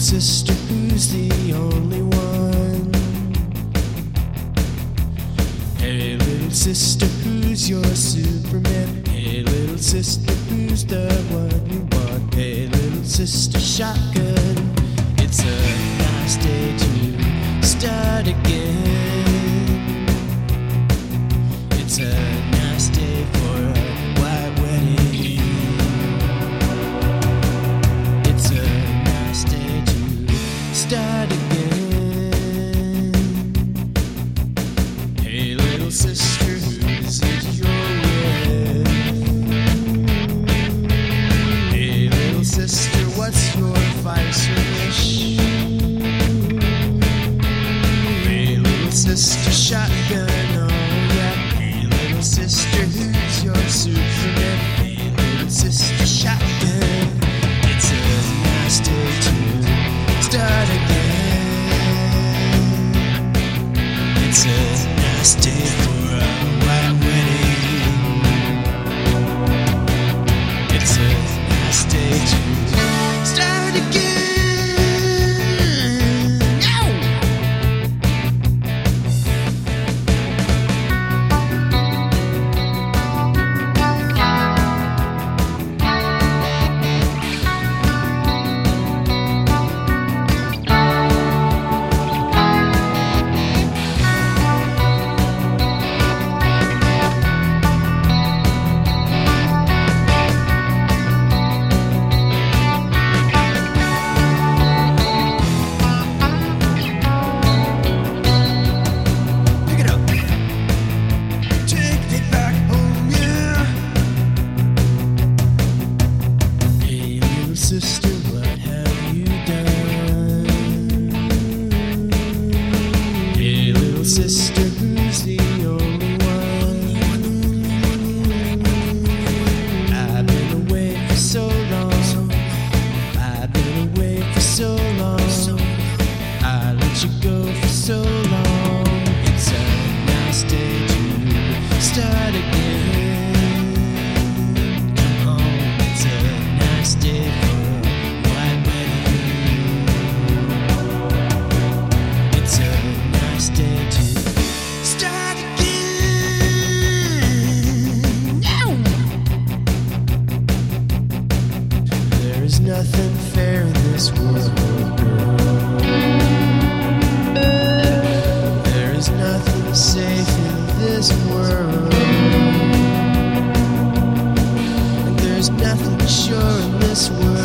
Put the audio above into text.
sister, who's the only one? Hey, little sister, who's your Superman? Hey, little sister, who's the one you want? Hey, little sister, shotgun. It's a nice day to start again. It's a nice day for a white wedding. It's a nice day to start again. Hey, little sister, who's it you're with? Hey, little sister, what's your vice or wish? Hey, little sister, shotgun, oh yeah. Hey, little sister, who's your Superman? Hey, little sister, shotgun. It's a nice day to start again. It's a nice day for a white wedding. It's a nice day to start again. Sister, what have you done? Hey, little sister, who's the only one? I've been away for so long. I've been away for so long. I let you go for so long. It's a nice day to start again. Come on, it's a nice day for There's nothing fair in this world, girl. There is nothing safe in this world. And there's nothing sure in this world.